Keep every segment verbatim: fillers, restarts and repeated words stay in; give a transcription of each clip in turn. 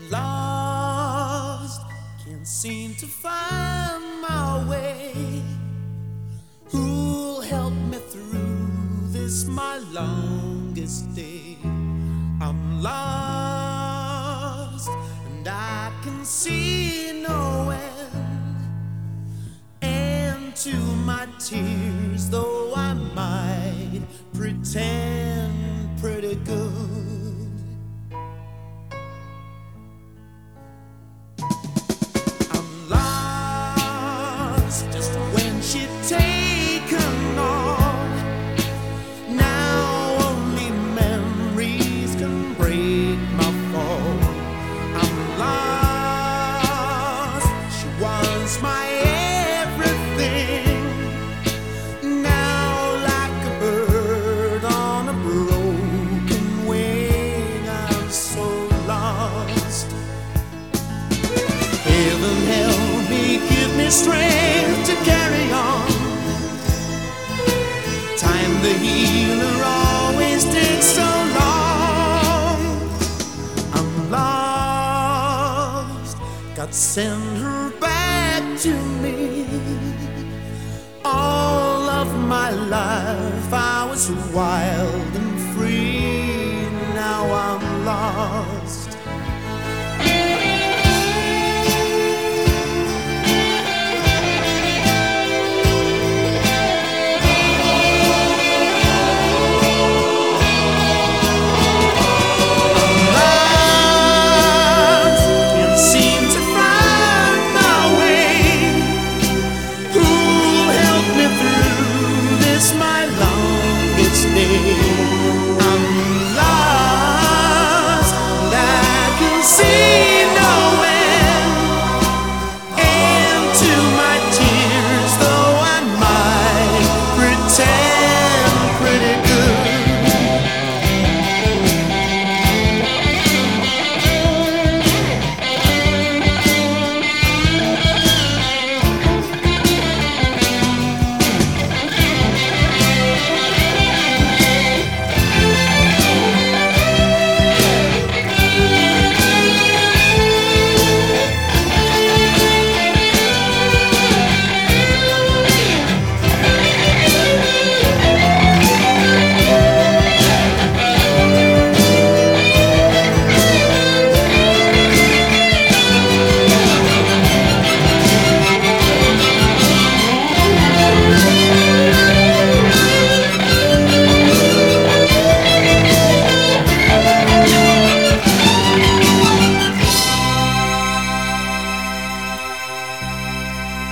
Lost, can't seem to find my way. Who'll help me through this, my longest day? I'm lost and I can see no end. And to my tears, though I might pretend pretty good, just when she'd taken all. Now only memories can break my fall. I'm lost, she was my everything. Now like a bird on a broken wing, I'm so lost. Heaven help me, give me strength to carry on. Time the healer always takes so long. I'm lost, God send her back to me. All of my life I was wild and free. Now I'm lost. I'm lost and I can see no end. And to my tears, though I might pretend pretty good,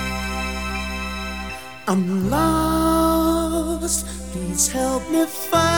I'm lost, please help me find